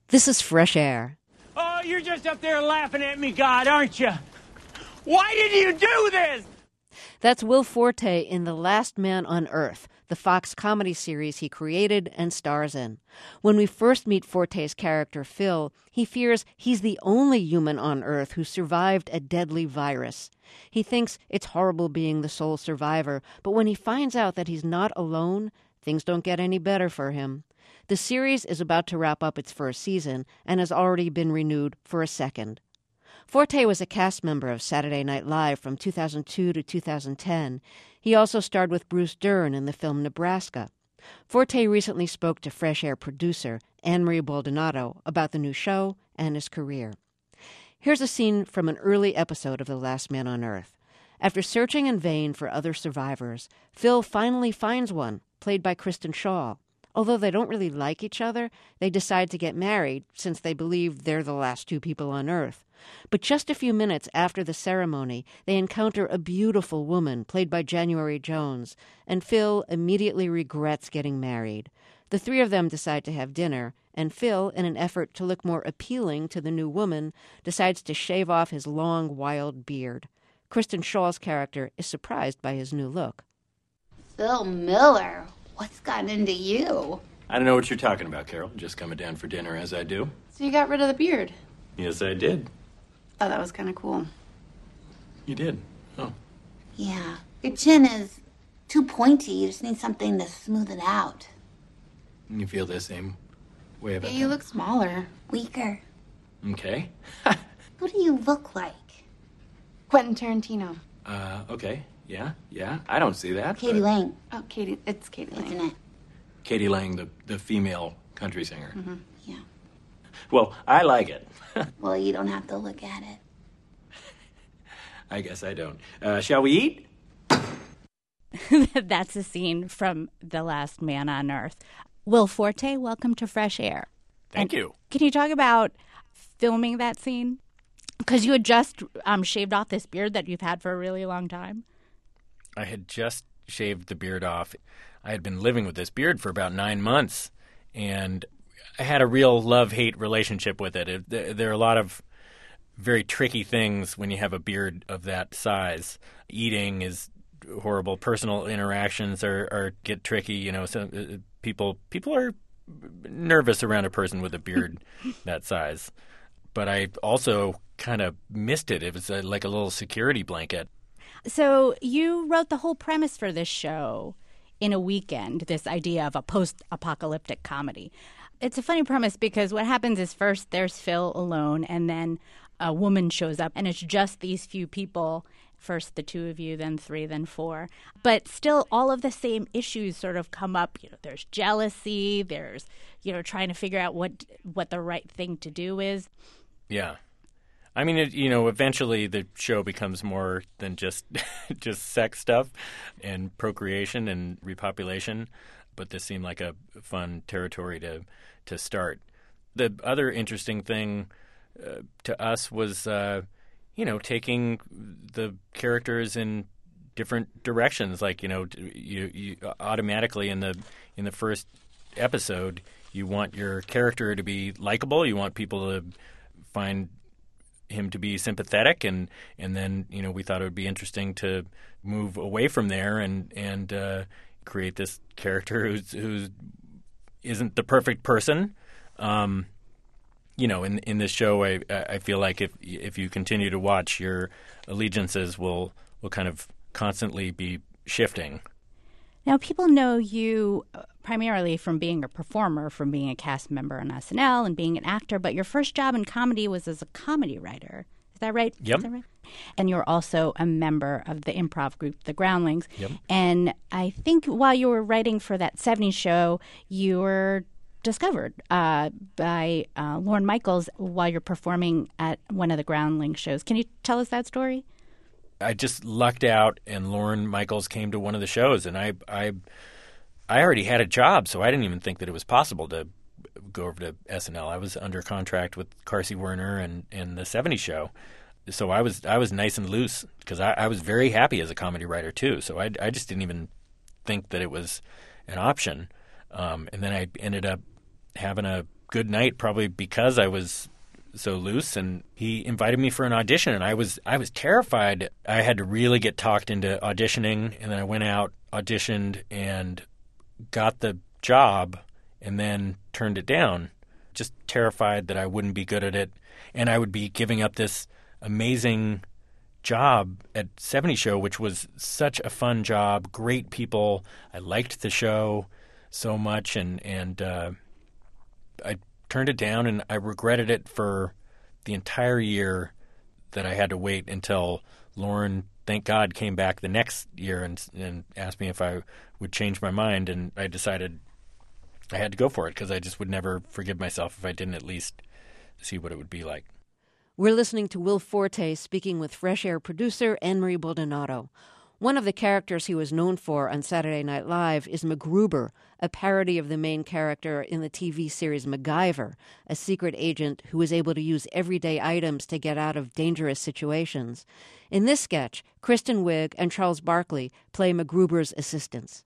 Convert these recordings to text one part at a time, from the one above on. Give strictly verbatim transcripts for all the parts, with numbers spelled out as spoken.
This is Fresh Air. Oh, you're just up there laughing at me, God, aren't you? Why did you do this? That's Will Forte in The Last Man on Earth, the Fox comedy series he created and stars in. When we first meet Forte's character, Phil, he fears he's the only human on Earth who survived a deadly virus. He thinks it's horrible being the sole survivor, but when he finds out that he's not alone, things don't get any better for him. The series is about to wrap up its first season and has already been renewed for a second. Forte was a cast member of Saturday Night Live from two thousand two to two thousand ten. He also starred with Bruce Dern in the film Nebraska. Forte recently spoke to Fresh Air producer Anne-Marie Baldonado about the new show and his career. Here's a scene from an early episode of The Last Man on Earth. After searching in vain for other survivors, Phil finally finds one, played by Kristen Schaal. Although they don't really like each other, they decide to get married since they believe they're the last two people on Earth. But just a few minutes after the ceremony, they encounter a beautiful woman played by January Jones, and Phil immediately regrets getting married. The three of them decide to have dinner, and Phil, in an effort to look more appealing to the new woman, decides to shave off his long, wild beard. Kristen Schaal's character is surprised by his new look. Phil Miller, what's gotten into you? I don't know what you're talking about, Carol. Just coming down for dinner as I do. So you got rid of the beard? Yes, I did. Oh, that was kind of cool. You did? Oh. Yeah. Your chin is too pointy. You just need something to smooth it out. You feel the same way about Yeah, that? you look smaller. Weaker. Okay. Who do you look like? Quentin Tarantino. Uh, okay. Yeah, yeah. I don't see that. Katie but- Lang. Oh, Katie. It's Katie Lang. Isn't it? Katie Lang, the, the female country singer. Mm-hmm. Yeah. Well, I like it. Well, you don't have to look at it. I guess I don't. Uh, shall we eat? That's a scene from The Last Man on Earth. Will Forte, welcome to Fresh Air. Thank And you. Can you talk about filming that scene? Because you had just um, shaved off this beard that you've had for a really long time. I had just shaved the beard off. I had been living with this beard for about nine months, and I had a real love-hate relationship with it. it. There are a lot of very tricky things when you have a beard of that size. Eating is horrible. Personal interactions are, are get tricky. You know, so uh, people people are nervous around a person with a beard that size. But I also kind of missed it. It was a, like a little security blanket. So you wrote the whole premise for this show in a weekend, this idea of a post-apocalyptic comedy. It's a funny premise because what happens is first there's Phil alone, and then a woman shows up, and it's just these few people. First the two of you, then three, then four. But still all of the same issues sort of come up. You know, there's jealousy, there's, you know, trying to figure out what what the right thing to do is. Yeah. I mean, it, you know, eventually the show becomes more than just just sex stuff and procreation and repopulation. But this seemed like a fun territory to to start. The other interesting thing uh, to us was, uh, you know, taking the characters in different directions. Like, you know, you, you automatically in the in the first episode, you want your character to be likable. You want people to find him to be sympathetic, and and then, you know, we thought it would be interesting to move away from there and and uh, create this character who's who's isn't the perfect person. Um, you know, in in this show, I I feel like if if you continue to watch, your allegiances will will kind of constantly be shifting. Now, people know you primarily from being a performer, from being a cast member on S N L and being an actor, but your first job in comedy was as a comedy writer. Is that right? Yep. Is that right? And you're also a member of the improv group, The Groundlings. Yep. And I think while you were writing for that seventies show, you were discovered uh, by uh, Lorne Michaels while you're performing at one of the Groundlings shows. Can you tell us that story? I just lucked out, and Lorne Michaels came to one of the shows, and I, I, I already had a job, so I didn't even think that it was possible to go over to S N L. I was under contract with Carsey Werner and, and the seventies show, so I was I was nice and loose because I, I was very happy as a comedy writer too. So I, I just didn't even think that it was an option, um, and then I ended up having a good night, probably because I was so loose, and he invited me for an audition, and I was I was terrified. I had to really get talked into auditioning, and then I went out, auditioned, and got the job, and then turned it down, just terrified that I wouldn't be good at it, and I would be giving up this amazing job at seventies Show, which was such a fun job, great people. I liked the show so much, and, and uh, I turned it down, and I regretted it for the entire year that I had to wait until Lauren, thank God, came back the next year and, and asked me if I would change my mind, and I decided I had to go for it because I just would never forgive myself if I didn't at least see what it would be like. We're listening to Will Forte speaking with Fresh Air producer Anne-Marie Baldonado. One of the characters he was known for on Saturday Night Live is MacGruber, a parody of the main character in the T V series MacGyver, a secret agent who is able to use everyday items to get out of dangerous situations. In this sketch, Kristen Wiig and Charles Barkley play MacGruber's assistants.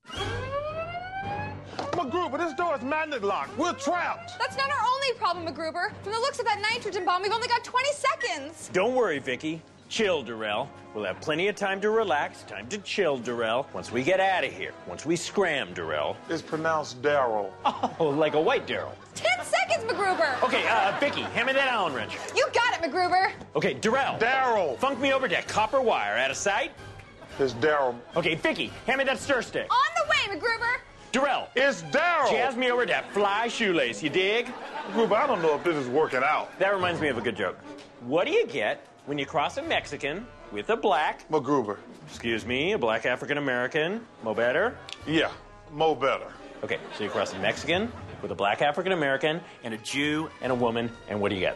MacGruber, this door is magnet locked. We're trapped. That's not our only problem, MacGruber. From the looks of that nitrogen bomb, we've only got twenty seconds. Don't worry, Vicky. Chill, Darrell. We'll have plenty of time to relax, time to chill, Darrell. Once we get out of here, once we scram, Darrell. It's pronounced Daryl. Oh, like a white Darrell. Ten seconds, MacGruber. Okay, uh, Vicky, hand me that Allen wrench. You got it, MacGruber. Okay, Darrell. Daryl. Funk me over that copper wire. Out of sight? It's Daryl. Okay, Vicky, hand me that stir stick. On the way, MacGruber. Darrell. It's Daryl. Jazz me over that fly shoelace, you dig? MacGruber, I don't know if this is working out. That reminds me of a good joke. What do you get when you cross a Mexican with a black... MacGruber. Excuse me, a black African-American. Mo better? Yeah, Mo better. Okay, so you cross a Mexican with a black African-American and a Jew and a woman, and what do you get?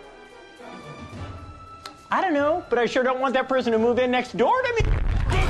I don't know, but I sure don't want that person to move in next door to me.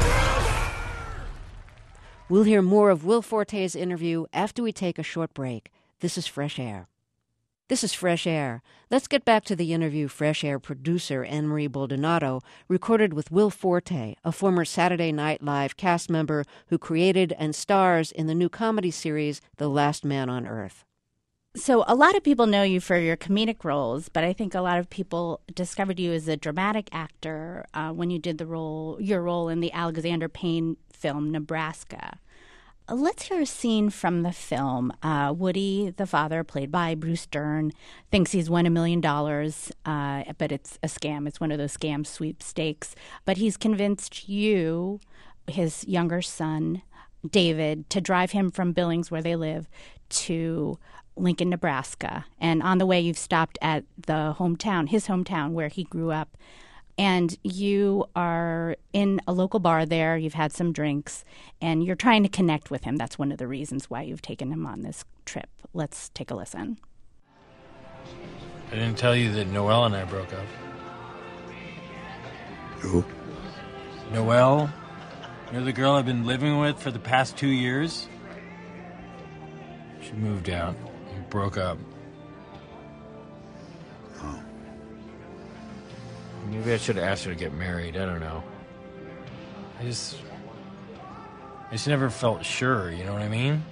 We'll hear more of Will Forte's interview after we take a short break. This is Fresh Air. This is Fresh Air. Let's get back to the interview Fresh Air producer Anne-Marie Baldonado recorded with Will Forte, a former Saturday Night Live cast member who created and stars in the new comedy series The Last Man on Earth. So a lot of people know you for your comedic roles, but I think a lot of people discovered you as a dramatic actor uh, when you did the role, your role in the Alexander Payne film Nebraska. Let's hear a scene from the film. Uh, Woody, the father, played by Bruce Dern, thinks he's won a million dollars, uh, but it's a scam. It's one of those scam sweepstakes. But he's convinced you, his younger son, David, to drive him from Billings, where they live, to Lincoln, Nebraska. And on the way, you've stopped at the hometown, his hometown, where he grew up. And you are in a local bar there, you've had some drinks, and you're trying to connect with him. That's one of the reasons why you've taken him on this trip. Let's take a listen. I didn't tell you that Noelle and I broke up. Who? Noelle? You're the girl I've been living with for the past two years? She moved out. We broke up. Oh. Maybe I should have asked her to get married. I don't know. I just... I just never felt sure, you know what I mean?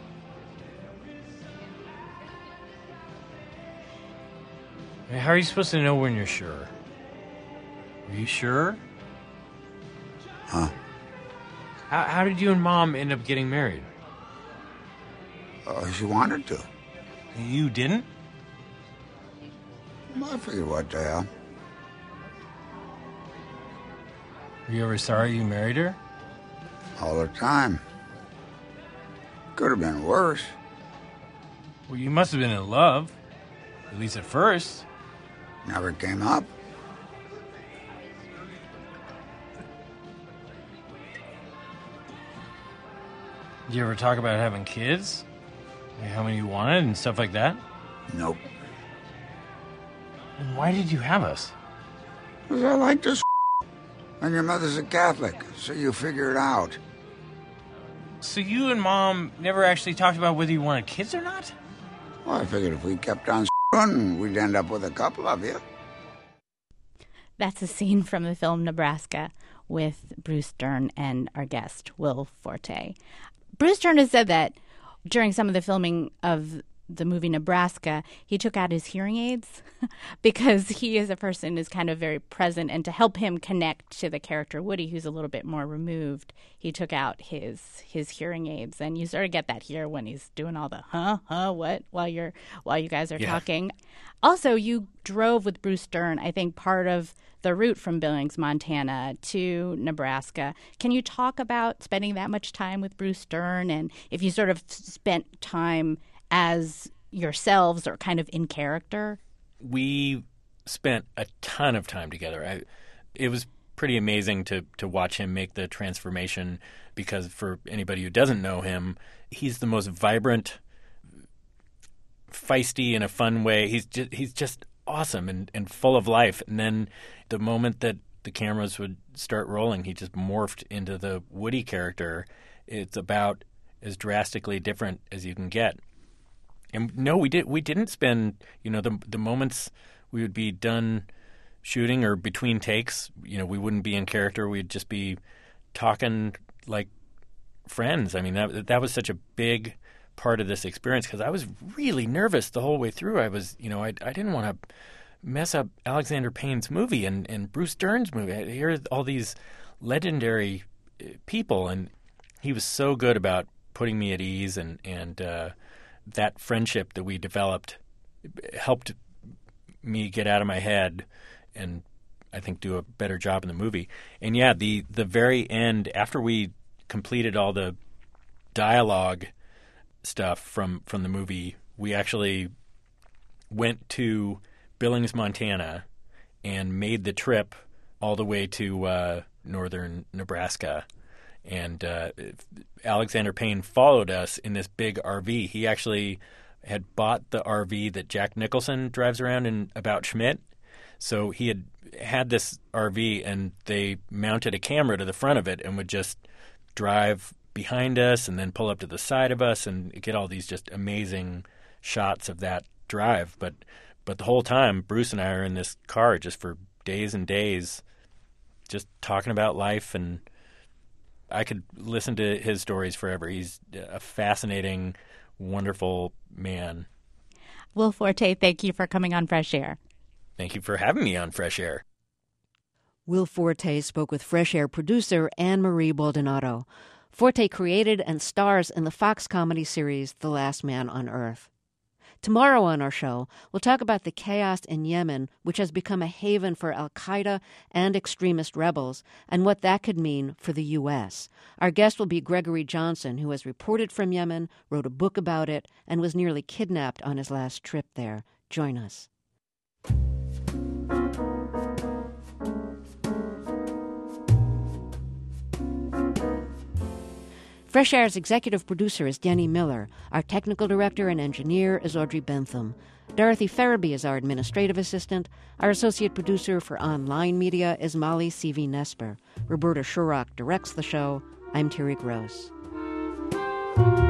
I mean, how are you supposed to know when you're sure? Are you sure? Huh? How, how did you and Mom end up getting married? Oh, she wanted to. You didn't? I figured what the hell. Were you ever sorry you married her? All the time. Could have been worse. Well, you must have been in love. At least at first. Never came up. Did you ever talk about having kids? Like how many you wanted and stuff like that? Nope. And why did you have us? Because I like this. And your mother's a Catholic, so you figure it out. So you and Mom never actually talked about whether you wanted kids or not? Well, I figured if we kept on running, we'd end up with a couple of you. That's a scene from the film Nebraska with Bruce Dern and our guest, Will Forte. Bruce Dern has said that during some of the filming of the movie Nebraska, he took out his hearing aids because he as a person is kind of very present. And to help him connect to the character Woody, who's a little bit more removed, he took out his his hearing aids. And you sort of get that here when he's doing all the huh, huh, what, while you're while you guys are Yeah. talking. Also, you drove with Bruce Dern, I think, part of the route from Billings, Montana to Nebraska. Can you talk about spending that much time with Bruce Dern and if you sort of spent time as yourselves or kind of in character? We spent a ton of time together. I, it was pretty amazing to to watch him make the transformation because for anybody who doesn't know him, he's the most vibrant, feisty in a fun way. He's just, he's just awesome and, and full of life. And then the moment that the cameras would start rolling, he just morphed into the Woody character. It's about as drastically different as you can get. And no, we did. We didn't spend, you know, the the moments we would be done shooting or between takes. You know, we wouldn't be in character. We'd just be talking like friends. I mean, that that was such a big part of this experience because I was really nervous the whole way through. I was, you know, I I didn't want to mess up Alexander Payne's movie and and Bruce Dern's movie. I hear all these legendary people, and he was so good about putting me at ease and and. Uh, that friendship that we developed helped me get out of my head and I think do a better job in the movie. And yeah, the, the very end, after we completed all the dialogue stuff from, from the movie, we actually went to Billings, Montana and made the trip all the way to uh, northern Nebraska. And uh, Alexander Payne followed us in this big R V. He actually had bought the R V that Jack Nicholson drives around in About Schmidt. So he had had this R V, and they mounted a camera to the front of it and would just drive behind us and then pull up to the side of us and get all these just amazing shots of that drive. But but the whole time, Bruce and I are in this car just for days and days, just talking about life, and I could listen to his stories forever. He's a fascinating, wonderful man. Will Forte, thank you for coming on Fresh Air. Thank you for having me on Fresh Air. Will Forte spoke with Fresh Air producer Anne-Marie Baldonado. Forte created and stars in the Fox comedy series The Last Man on Earth. Tomorrow on our show, we'll talk about the chaos in Yemen, which has become a haven for al-Qaeda and extremist rebels, and what that could mean for the U S. Our guest will be Gregory Johnson, who has reported from Yemen, wrote a book about it, and was nearly kidnapped on his last trip there. Join us. Fresh Air's executive producer is Denny Miller. Our technical director and engineer is Audrey Bentham. Dorothy Farabee is our administrative assistant. Our associate producer for online media is Molly C V. Nesper. Roberta Shurrock directs the show. I'm Terry Gross.